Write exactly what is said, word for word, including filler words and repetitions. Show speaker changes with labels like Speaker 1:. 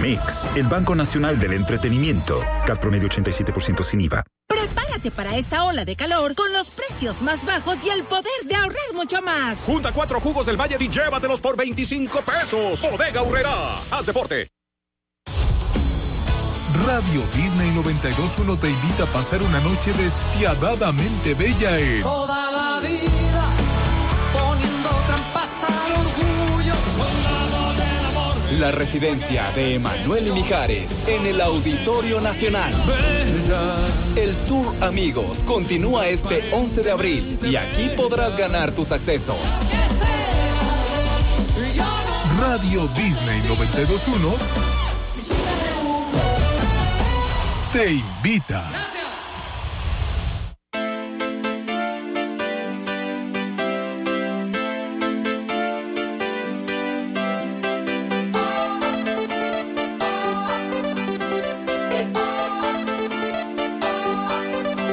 Speaker 1: Banamex, el Banco Nacional del Entretenimiento. C A T promedio ochenta y siete por ciento sin I V A.
Speaker 2: Prepárate para esta ola de calor con los precios más bajos y el poder de ahorrar mucho más.
Speaker 3: Junta cuatro jugos del Valle y llévatelos por veinticinco pesos. Bodega Aurrerá. Haz deporte.
Speaker 4: Radio Disney noventa y dos punto uno te invita a pasar una noche despiadadamente bella en...
Speaker 5: Toda la vida poniendo trampas al orgullo. Soldados del amor.
Speaker 6: La residencia de Emanuel y Mijares en el Auditorio Nacional.
Speaker 5: Bella.
Speaker 6: El Tour Amigos continúa este once de abril y aquí podrás ganar tus accesos.
Speaker 4: Radio Disney noventa y dos punto uno te invita.